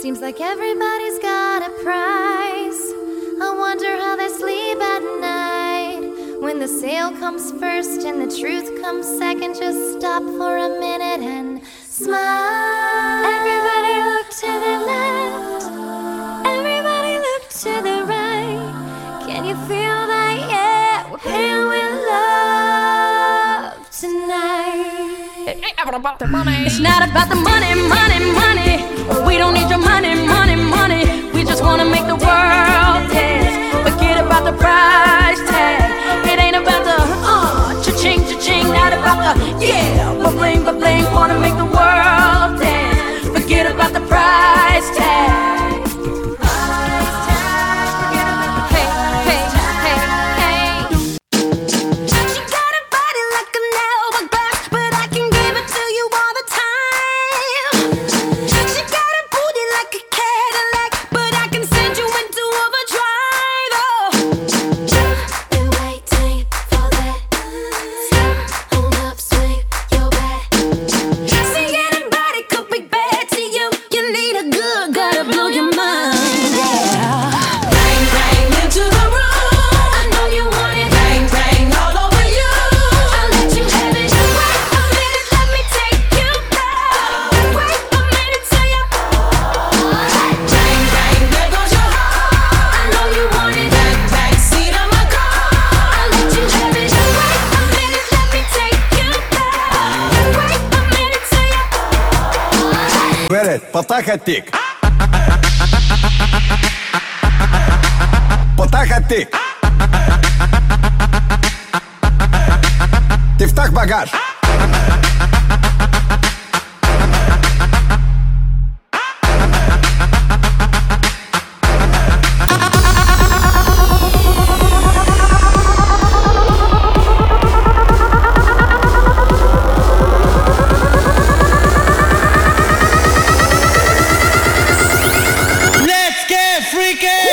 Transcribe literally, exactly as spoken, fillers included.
Seems like everybody's got a price. I wonder how they sleep at night. When the sale comes first and the truth comes second, just stop for a minute and smile. Everybody look to the left, everybody look to the right. Can you feel that? Yeah, we're paying with love tonight. It ain't ever about the money. It's not about the money, money, money. We don't need your money, money, money. We just wanna make the world dance. Forget about the price tag. It ain't about the uh, cha-ching, cha-ching. Not about the yeah, ba-bling, ba-bling. Wanna make the world dance. Forget about the price tag. פתח התיק פתח התיק תפתח בגז Freaking